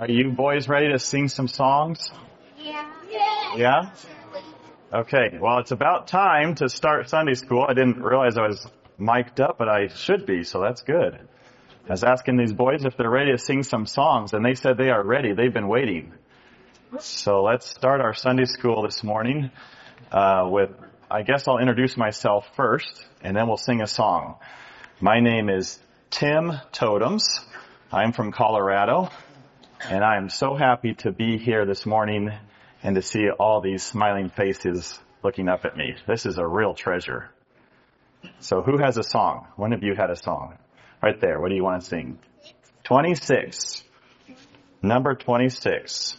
Are you boys ready to sing some songs? Yeah? Okay, well, it's about time to start Sunday school. I didn't realize I was mic'd up, but I should be, so that's good. I was asking these boys if they're ready to sing some songs, and they said they are ready. They've been waiting. So let's start our Sunday school this morning I guess I'll introduce myself first, and then we'll sing a song. My name is Tim Totems. I'm from Colorado, and I am so happy to be here this morning and to see all these smiling faces looking up at me. This is a real treasure. So who has a song? One of you had a song. Right there. What do you want to sing? 26. Number 26.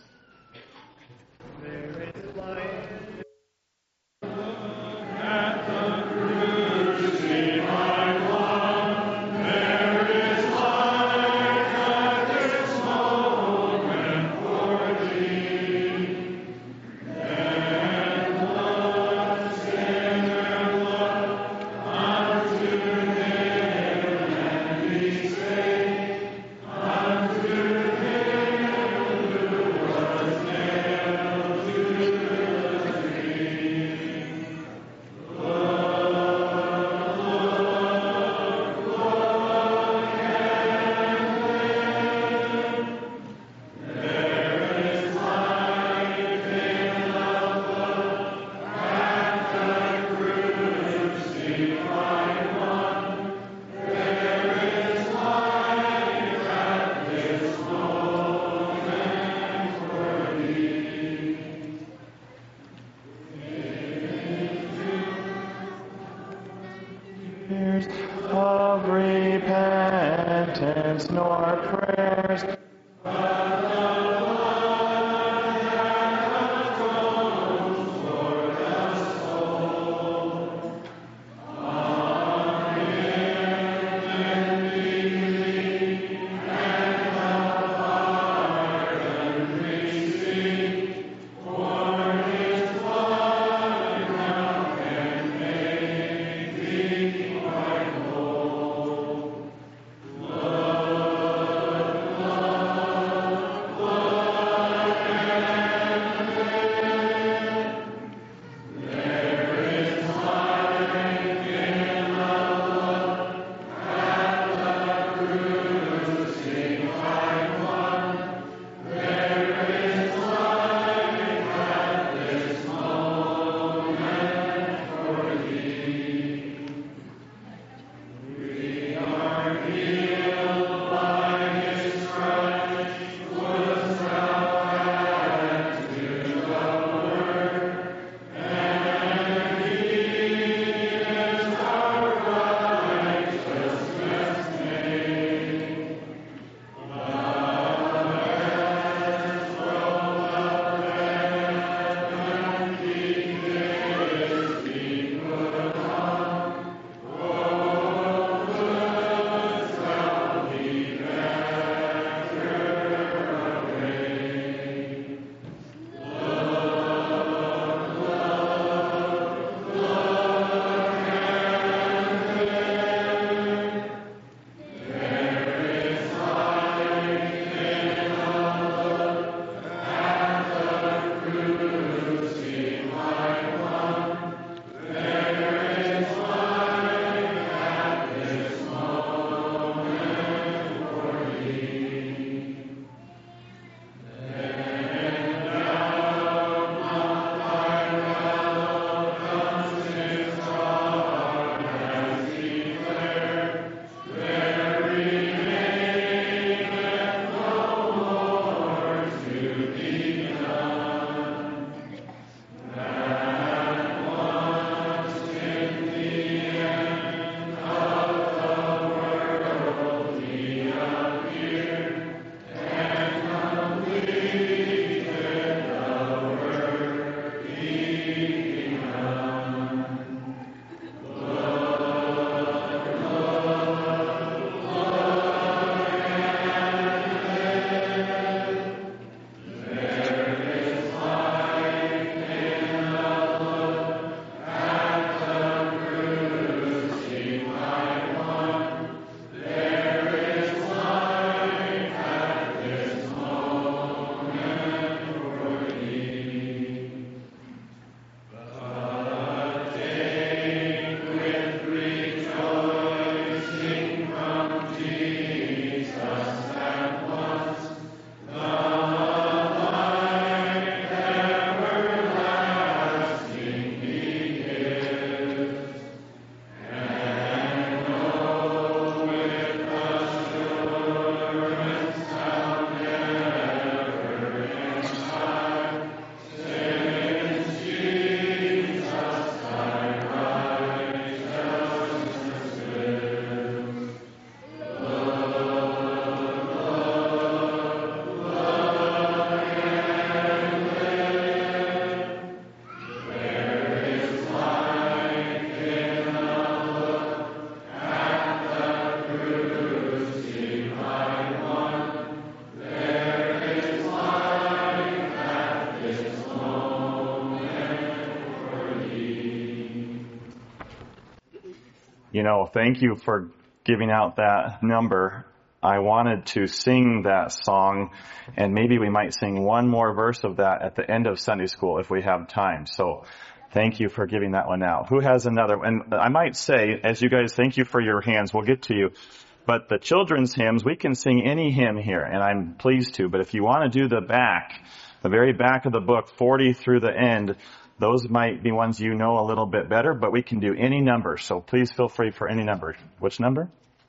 Thank you for giving out that number. I wanted to sing that song, and maybe we might sing one more verse of that at the end of Sunday school if we have time. So thank you for giving that one out. Who has another? And I might say, as you guys, thank you for your hands. We'll get to you. But the children's hymns, we can sing any hymn here, and I'm pleased to. But if you want to do the very back of the book, 40 through the end, those might be ones you know a little bit better, but we can do any number. So please feel free for any number. Which number?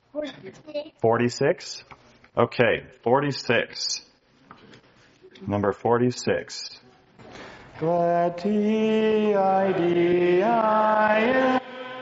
46? Okay, 46. Number 46. Glad T-I-D-I-N.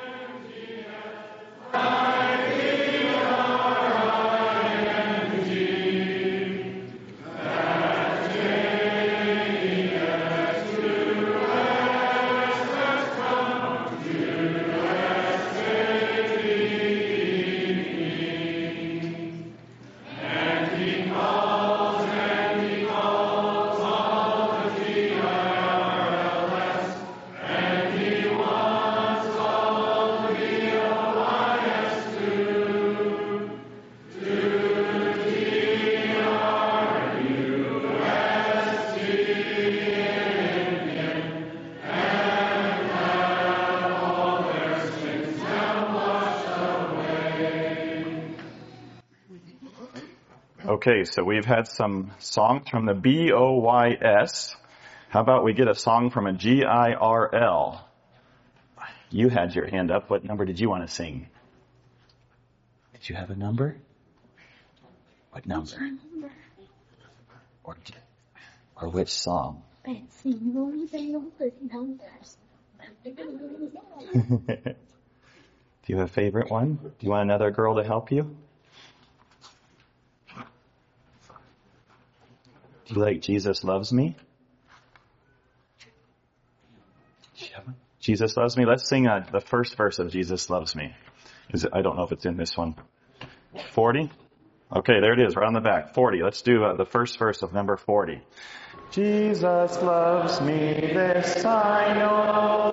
Okay, so we've had some songs from the B-O-Y-S. How about we get a song from a G-I-R-L? You had your hand up. What number did you want to sing? Did you have a number? What number? Or which song? Do you have a favorite one? Do you want another girl to help you? Do you like Jesus Loves Me? Jesus Loves Me. Let's sing the first verse of Jesus Loves Me. I don't know if it's in this one. 40? Okay, there it is, right on the back. 40. Let's do the first verse of number 40. Jesus loves me, this I know.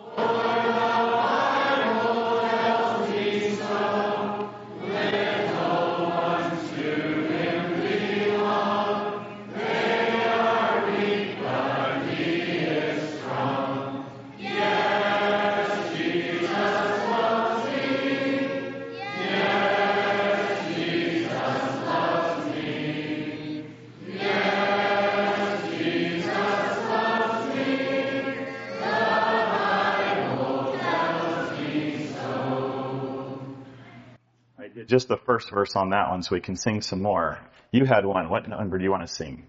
Just the first verse on that one so we can sing some more. You had one. What number do you want to sing?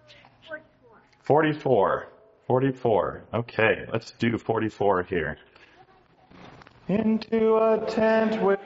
44. 44. Okay, let's do 44 here. Into a tent with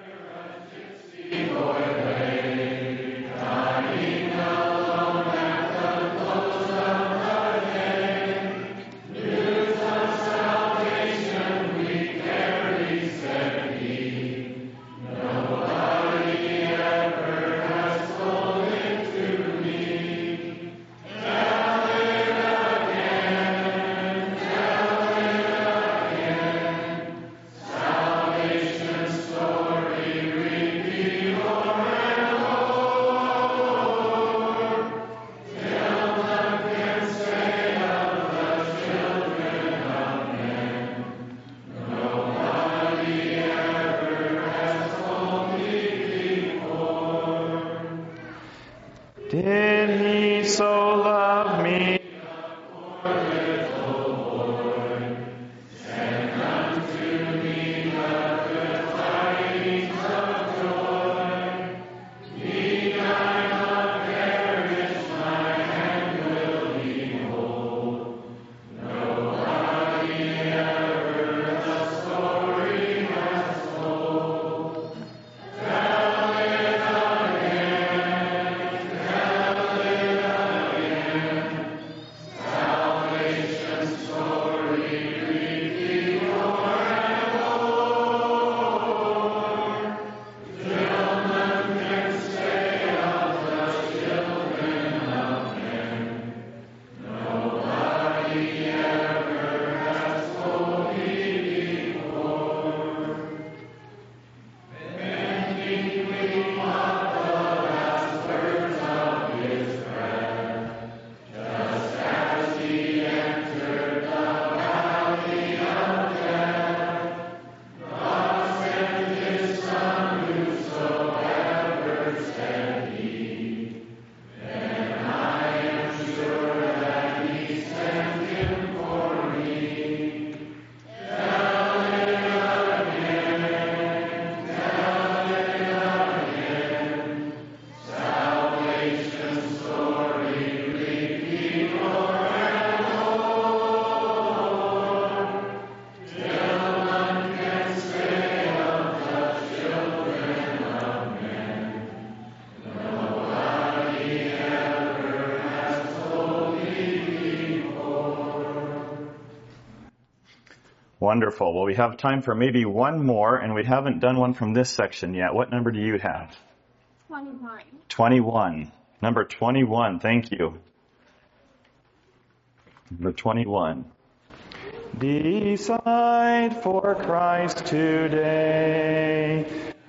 Did he so love me? Wonderful. Well, we have time for maybe one more, and we haven't done one from this section yet. What number do you have? 21. 21. Number 21. Thank you. Number 21. Decide for Christ today.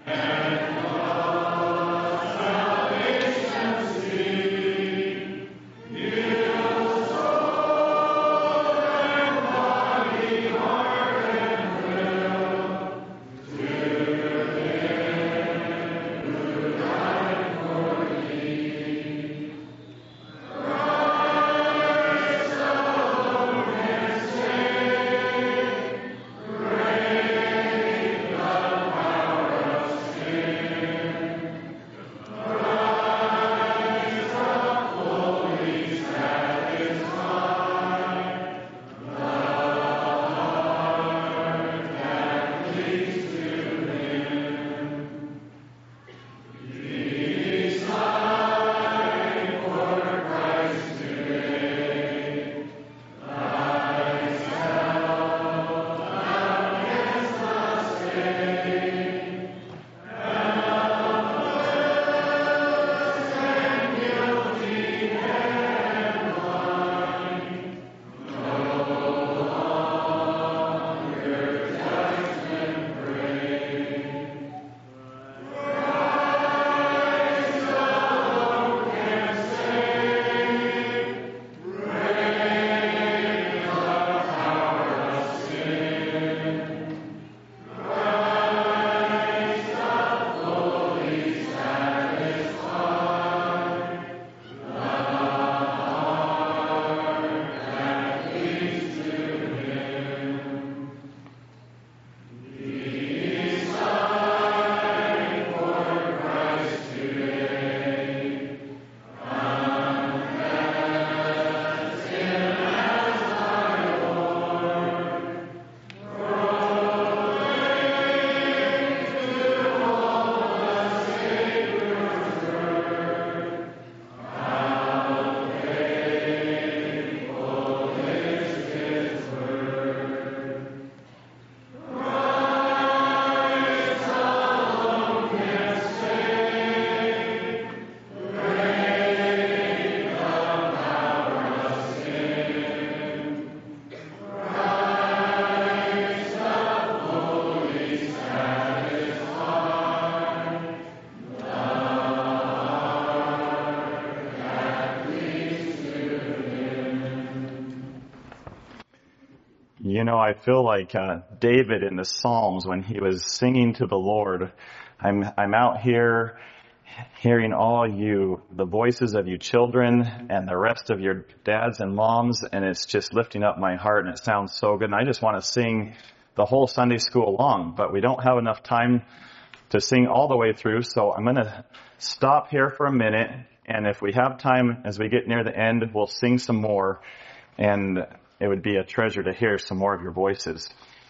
You know, I feel like David in the Psalms when he was singing to the Lord. I'm out here hearing all you, the voices of you children and the rest of your dads and moms, and it's just lifting up my heart, and it sounds so good. And I just want to sing the whole Sunday school long, but we don't have enough time to sing all the way through, so I'm going to stop here for a minute, and if we have time as we get near the end, we'll sing some more, and it would be a treasure to hear some more of your voices.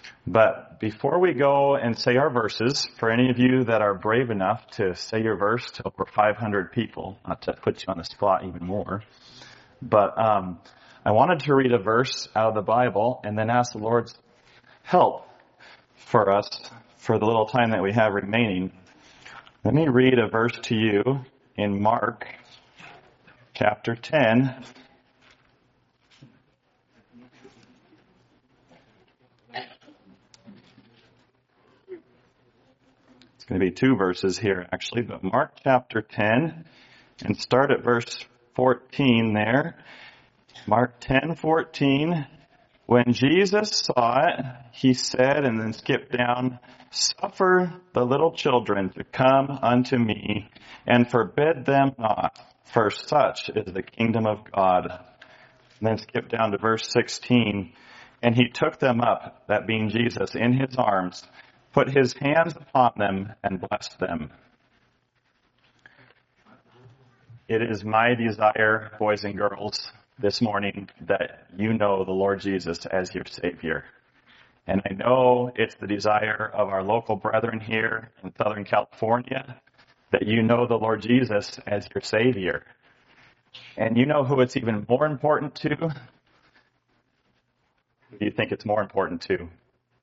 But before we go and say our verses, for any of you that are brave enough to say your verse to over 500 people, not to put you on the spot even more, but I wanted to read a verse out of the Bible and then ask the Lord's help for us for the little time that we have remaining. Let me read a verse to you in Mark chapter 10. Going to be two verses here actually, but Mark chapter 10 and start at verse 14 there. Mark 10:14. When Jesus saw it, he said, and then skip down, "Suffer the little children to come unto me, and forbid them not, for such is the kingdom of God." And then skip down to verse 16. And he took them up, that being Jesus, in his arms, put his hands upon them, and blessed them. It is my desire, boys and girls, this morning that you know the Lord Jesus as your Savior. And I know it's the desire of our local brethren here in Southern California that you know the Lord Jesus as your Savior. And you know who it's even more important to? Who do you think it's more important to?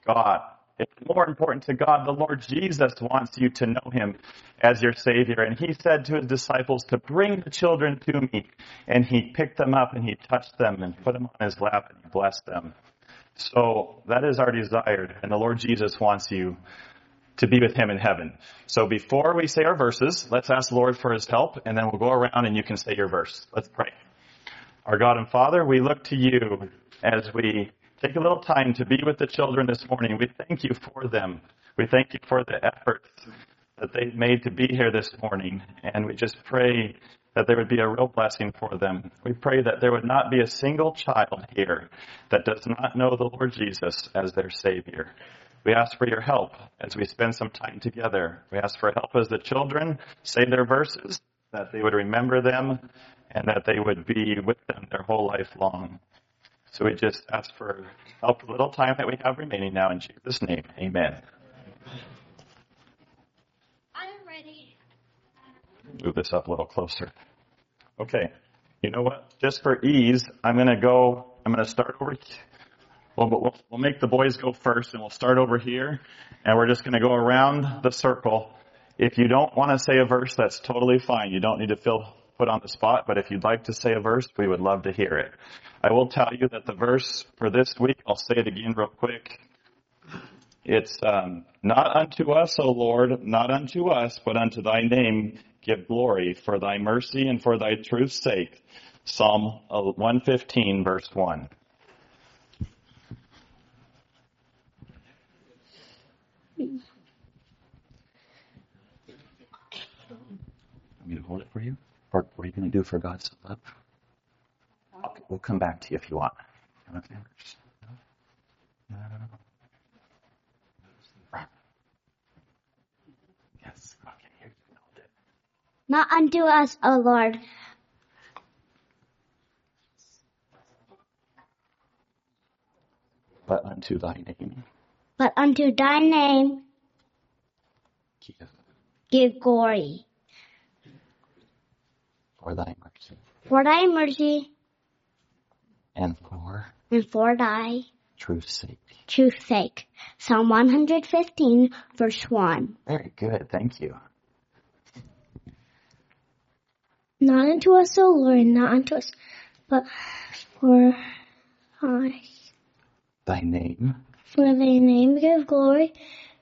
God. It's more important to God. The Lord Jesus wants you to know him as your Savior. And he said to his disciples to bring the children to me. And he picked them up and he touched them and put them on his lap and he blessed them. So that is our desire. And the Lord Jesus wants you to be with him in heaven. So before we say our verses, let's ask the Lord for his help. And then we'll go around and you can say your verse. Let's pray. Our God and Father, we look to you as we take a little time to be with the children this morning. We thank you for them. We thank you for the efforts that they've made to be here this morning. And we just pray that there would be a real blessing for them. We pray that there would not be a single child here that does not know the Lord Jesus as their Savior. We ask for your help as we spend some time together. We ask for help as the children say their verses, that they would remember them and that they would be with them their whole life long. So we just ask for help the little time that we have remaining now in Jesus' name. Amen. I'm ready. Move this up a little closer. Okay. You know what? Just for ease, I'm going to start over here. We'll make the boys go first and we'll start over here and we're just going to go around the circle. If you don't want to say a verse, that's totally fine. You don't need to feel put on the spot, but if you'd like to say a verse, we would love to hear it. I will tell you that the verse for this week, I'll say it again real quick. It's, not unto us, O Lord, not unto us, but unto thy name give glory for thy mercy and for thy truth's sake. Psalm 115, verse 1. Want me to hold it for you? Or what are you going to do for God's love? Okay, we'll come back to you if you want. Yes. Okay, here you can hold it. Not unto us, O Lord. But unto thy name. But unto thy name give glory. For thy mercy. For thy mercy. And for thy truth's sake. Truth's sake. Psalm 115, verse 1. Very good. Thank you. Not unto us, O Lord, not unto us, but for thy name. For thy name give glory.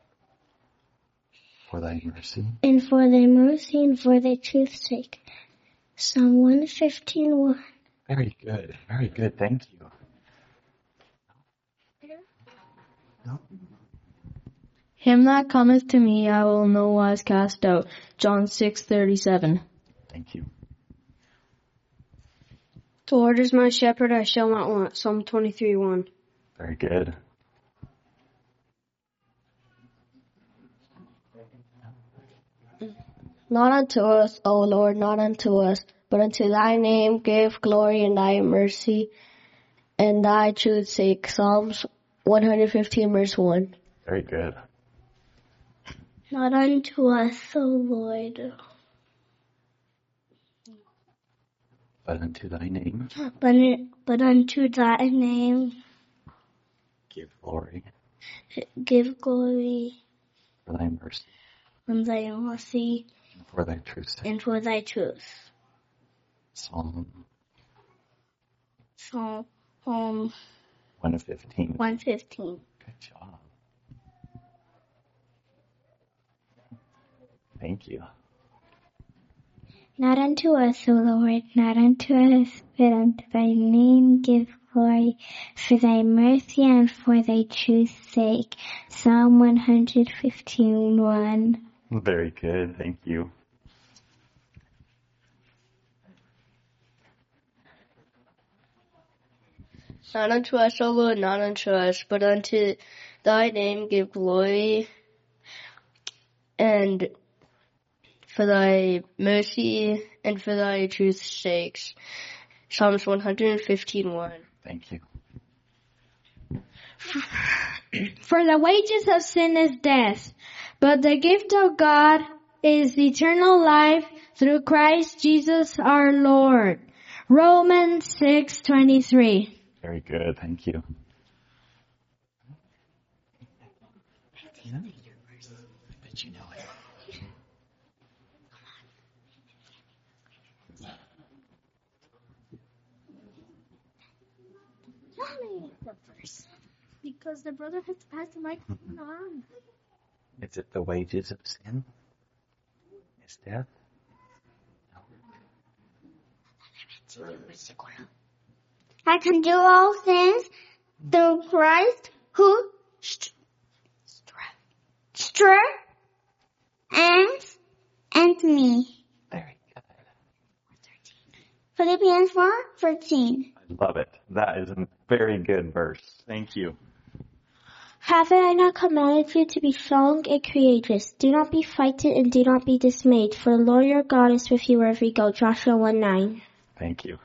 For thy mercy. And for thy mercy and for thy truth's sake. Psalm 115, 1. Very good. Very good. Thank you. No? Him that cometh to me I will no wise cast out. John 6:37. Thank you. The Lord is my shepherd, I shall not want. Psalm 23:1. Very good. Not unto us, O Lord, not unto us, but unto thy name give glory and thy mercy and thy truth's sake. Psalms 115, verse 1. Very good. Not unto us, O Lord, but unto thy name but unto thy name give glory. Give glory. For thy mercy. For thy mercy. And for thy truth's sake. And for thy truth. Psalm 115. 115. Good job. Thank you. Not unto us, O Lord, not unto us, but unto thy name give glory, for thy mercy and for thy truth's sake. Psalm 115, 1. Very good. Thank you. Not unto us, O Lord, not unto us, but unto thy name give glory, and for thy mercy and for thy truth's sakes. Psalms 115, 1. Thank you. For the wages of sin is death, but the gift of God is eternal life through Christ Jesus our Lord. Romans 6:23. Very good. Thank you. Tina? I bet you know it. Because the brother has to pass the microphone on. Is it the wages of sin? Is death? I can do all things through Christ who strengthens me. Very good. Philippians 4:13. I love it. That is a very good verse. Thank you. Have I not commanded you to be strong and courageous? Do not be frightened and do not be dismayed, for the Lord your God is with you wherever you go. Joshua 1:9. Thank you.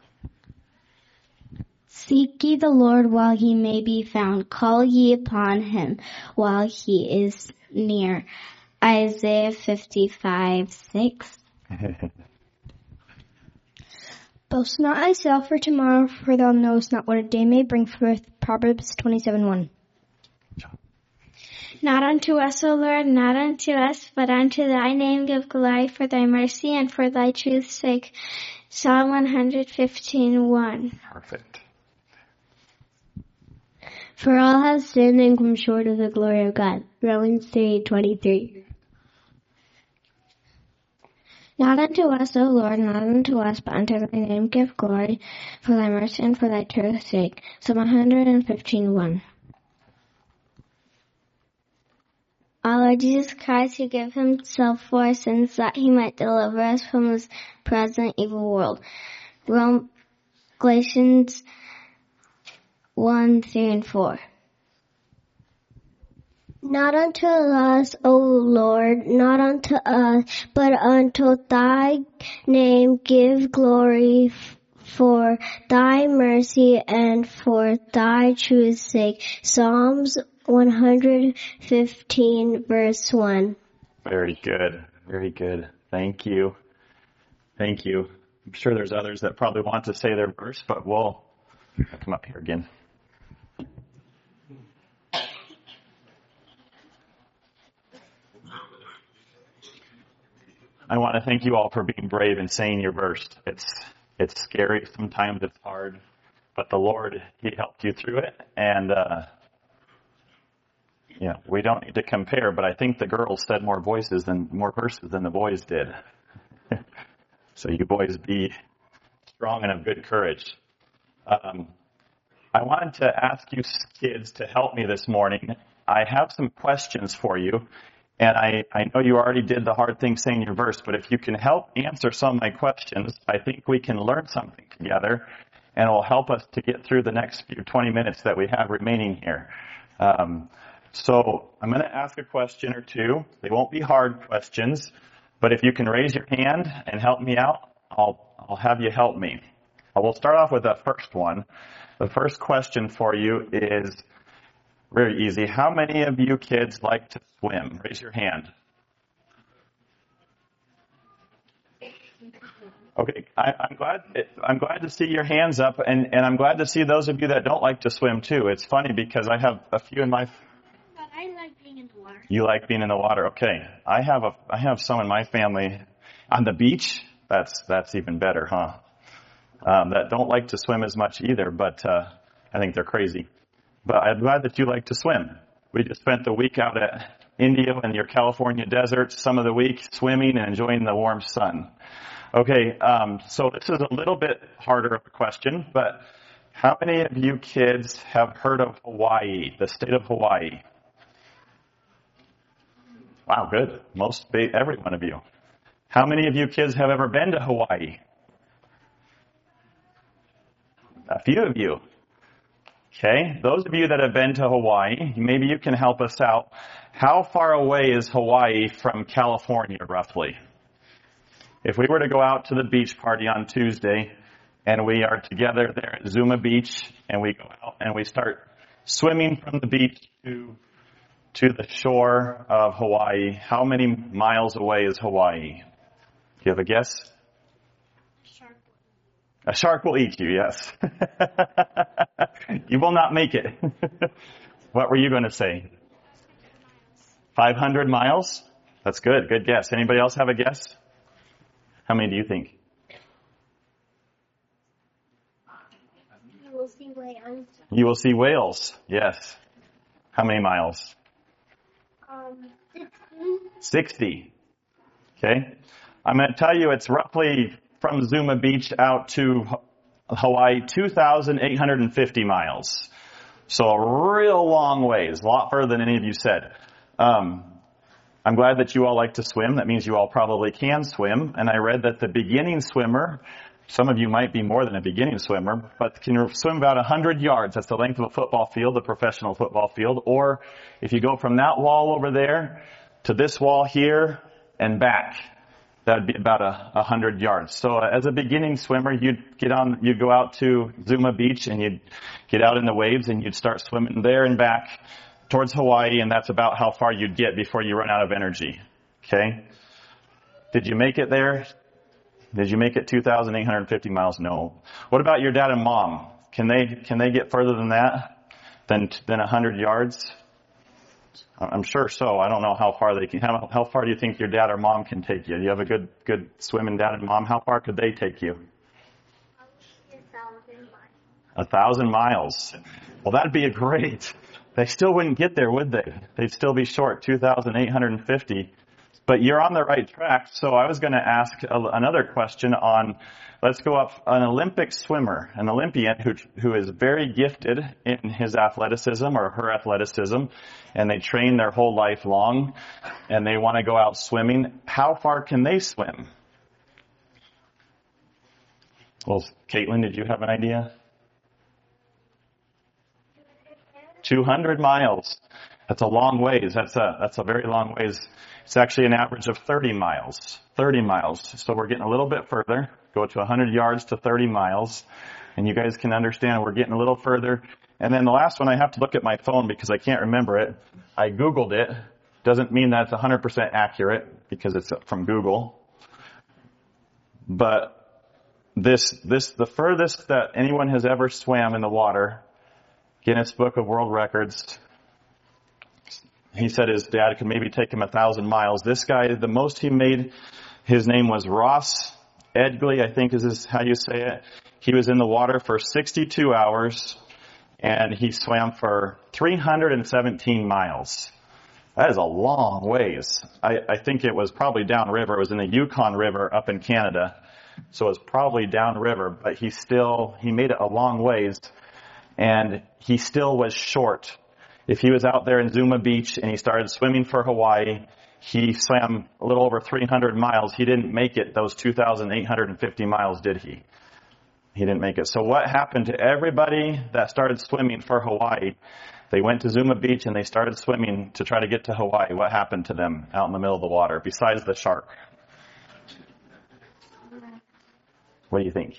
Seek ye the Lord while he may be found. Call ye upon him while he is near. Isaiah 55:6. Boast not thyself for tomorrow, for thou knowest not what a day may bring forth. Proverbs 27:1. Not unto us, O Lord, not unto us, but unto thy name give glory for thy mercy and for thy truth's sake. Psalm 115:1. Perfect. For all have sinned and come short of the glory of God. Romans 3:23. Not unto us, O Lord, not unto us, but unto thy name give glory for thy mercy and for thy truth's sake. Psalm 115:1. Our Lord Jesus Christ, who gave himself for our sins that he might deliver us from this present evil world. Galatians 1:3-4. Not unto us, O Lord, not unto us, but unto thy name give glory for thy mercy and for thy truth's sake. Psalms 115:1. Very good. Very good. Thank you. Thank you. I'm sure there's others that probably want to say their verse, but we'll come up here again. I want to thank you all for being brave and saying your verse. It's scary. Sometimes it's hard, but the Lord, he helped you through it. And, we don't need to compare, but I think the girls said more verses than the boys did. So you boys be strong and of good courage. I wanted to ask you kids to help me this morning. I have some questions for you. And I know you already did the hard thing saying your verse, but if you can help answer some of my questions, I think we can learn something together, and it will help us to get through the next 20 minutes that we have remaining here. So I'm going to ask a question or two. They won't be hard questions, but if you can raise your hand and help me out, I'll have you help me. We'll start off with the first one. The first question for you is very easy. How many of you kids like to swim? Raise your hand. Okay, I'm glad to see your hands up, and I'm glad to see those of you that don't like to swim too. It's funny because I have a few in my. But I like being in the water. You like being in the water, okay? I have some in my family on the beach. That's even better, huh? That don't like to swim as much either, but I think they're crazy. But I'm glad that you like to swim. We just spent the week out at India and your California deserts, some of the week swimming and enjoying the warm sun. Okay, so this is a little bit harder of a question, but how many of you kids have heard of Hawaii, the state of Hawaii? Wow, good. Every one of you. How many of you kids have ever been to Hawaii? A few of you. Okay, those of you that have been to Hawaii, maybe you can help us out. How far away is Hawaii from California, roughly? If we were to go out to the beach party on Tuesday, and we are together there at Zuma Beach, and we go out and we start swimming from the beach to the shore of Hawaii, how many miles away is Hawaii? Do you have a guess? A shark will eat you, yes. You will not make it. What were you going to say? 500 miles? That's good. Good guess. Anybody else have a guess? How many do you think? You will see whales. You will see whales. Yes. How many miles? 60. Okay. I'm going to tell you it's roughly from Zuma Beach out to Hawaii, 2,850 miles. So a real long ways, a lot further than any of you said. I'm glad that you all like to swim. That means you all probably can swim. And I read that the beginning swimmer, some of you might be more than a beginning swimmer, but can swim about 100 yards. That's the length of a football field, a professional football field. Or if you go from that wall over there to this wall here and back, that'd be about 100 yards. So as a beginning swimmer, you'd go out to Zuma Beach and you'd get out in the waves and you'd start swimming there and back towards Hawaii, and that's about how far you'd get before you run out of energy. Okay? Did you make it there? Did you make it 2,850 miles? No. What about your dad and mom? Can they get further than that? Than 100 yards? I'm sure so. I don't know how far they can. How far do you think your dad or mom can take you? Do you have a good swimming dad and mom? How far could they take you? 1,000 miles. 1,000 miles. Well, that'd be great. They still wouldn't get there, would they? They'd still be short, 2,850. But you're on the right track. So I was going to ask another question on, let's go up, an Olympic swimmer, an Olympian who is very gifted in his athleticism or her athleticism, and they train their whole life long, and they want to go out swimming. How far can they swim? Well, Caitlin, did you have an idea? 200 miles. That's a long ways. That's a very long ways. It's actually an average of 30 miles. 30 miles. So we're getting a little bit further. Go to 100 yards to 30 miles. And you guys can understand we're getting a little further. And then the last one, I have to look at my phone because I can't remember it. I Googled it. Doesn't mean that's 100% accurate because it's from Google. But the furthest that anyone has ever swam in the water, Guinness Book of World Records, he said his dad could maybe take him 1,000 miles. This guy, the most he made, his name was Ross Edgley, I think is how you say it. He was in the water for 62 hours, and he swam for 317 miles. That is a long ways. I think it was probably downriver. It was in the Yukon River up in Canada. So it was probably downriver, but he made it a long ways, and he still was short. If he was out there in Zuma Beach and he started swimming for Hawaii, he swam a little over 300 miles. He didn't make it those 2,850 miles, did he? He didn't make it. So what happened to everybody that started swimming for Hawaii? They went to Zuma Beach and they started swimming to try to get to Hawaii. What happened to them out in the middle of the water besides the shark? What do you think?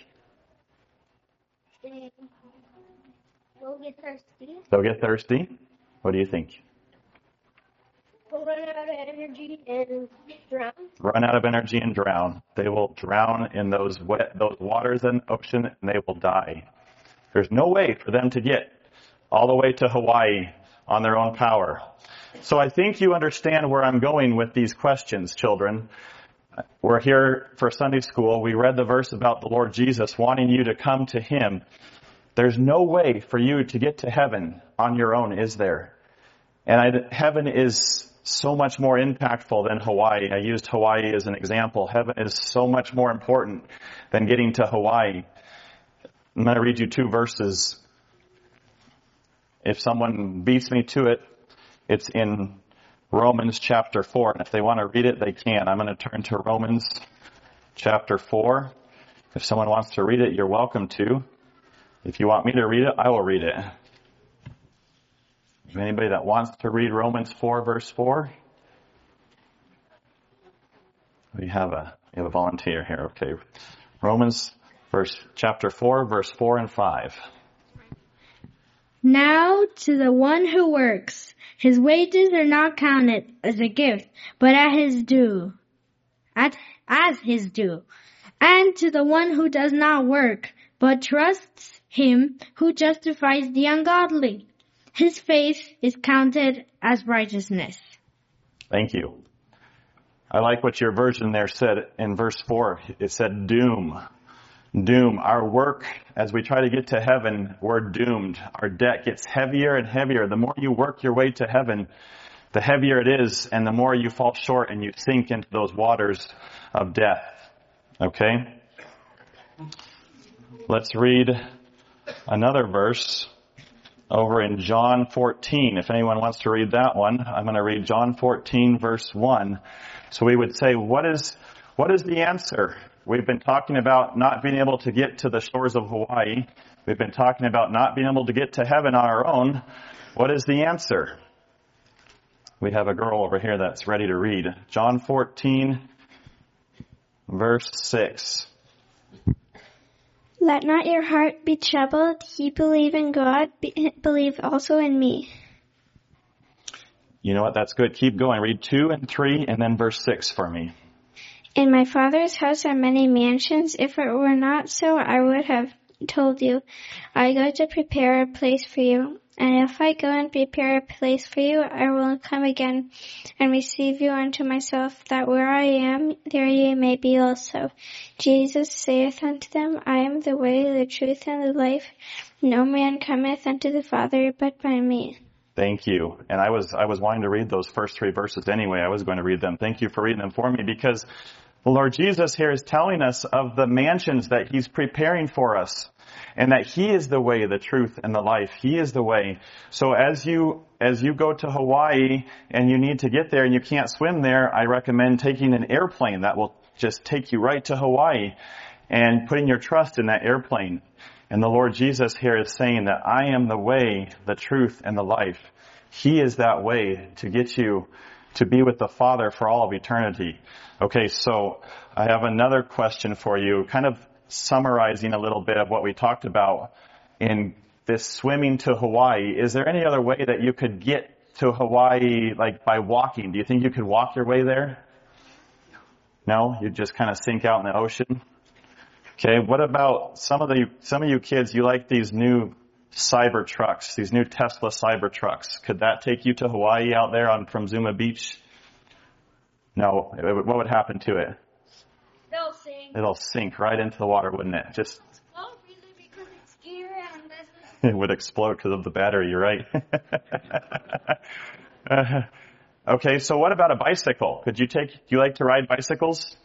They'll get thirsty. They'll get thirsty? What do you think? They'll run out of energy and drown. Run out of energy and drown. They will drown in those waters in the ocean, and they will die. There's no way for them to get all the way to Hawaii on their own power. So I think you understand where I'm going with these questions, children. We're here for Sunday school. We read the verse about the Lord Jesus wanting you to come to Him. There's no way for you to get to heaven on your own, is there? And heaven is so much more impactful than Hawaii. I used Hawaii as an example. Heaven is so much more important than getting to Hawaii. I'm going to read you 2 verses. If someone beats me to it, it's in Romans chapter 4. And if they want to read it, they can. I'm going to turn to Romans chapter 4. If someone wants to read it, you're welcome to. If you want me to read it, I will read it. Anybody that wants to read Romans 4 verse 4? We have a volunteer here. Okay. Romans chapter 4 verse 4 and 5. Now to the one who works, his wages are not counted as a gift, but as his due. And to the one who does not work, but trusts him who justifies the ungodly, his faith is counted as righteousness. Thank you. I like what your version there said in verse 4. It said doom. Doom. Our work, as we try to get to heaven, we're doomed. Our debt gets heavier and heavier. The more you work your way to heaven, the heavier it is, and the more you fall short and you sink into those waters of death. Okay? Let's read another verse over in John 14. If anyone wants to read that one, I'm going to read John 14, verse 1. So we would say, what is the answer? We've been talking about not being able to get to the shores of Hawaii. We've been talking about not being able to get to heaven on our own. What is the answer? We have a girl over here that's ready to read. John 14, verse 6. Let not your heart be troubled. Ye believe in God, believe also in me. You know what? That's good. Keep going. Read 2 and 3 and then verse 6 for me. In my Father's house are many mansions. If it were not so, I would have told you. I go to prepare a place for you. And if I go and prepare a place for you, I will come again and receive you unto myself, that where I am, there ye may be also. Jesus saith unto them, I am the way, the truth, and the life. No man cometh unto the Father but by me. Thank you. And I was wanting to read those first 3 verses anyway. I was going to read them. Thank you for reading them for me, because the Lord Jesus here is telling us of the mansions that He's preparing for us, and that He is the way, the truth, and the life. He is the way. So as you go to Hawaii and you need to get there and you can't swim there, I recommend taking an airplane that will just take you right to Hawaii and putting your trust in that airplane. And the Lord Jesus here is saying that I am the way, the truth, and the life. He is that way to get you to be with the Father for all of eternity. Okay, so I have another question for you, kind of summarizing a little bit of what we talked about in this swimming to Hawaii. Is there any other way that you could get to Hawaii, like by walking? Do you think you could walk your way there? No? You'd just kind of sink out in the ocean? Okay, what about some of you kids, you like these new cyber trucks, these new Tesla cyber trucks. Could that take you to Hawaii out there from Zuma Beach? No. What would happen to it? It'll sink right into the water, wouldn't it? Just. Oh, really? Because it's gear and it would explode because of the battery, you're right. Okay, so what about a bicycle? Do you like to ride bicycles?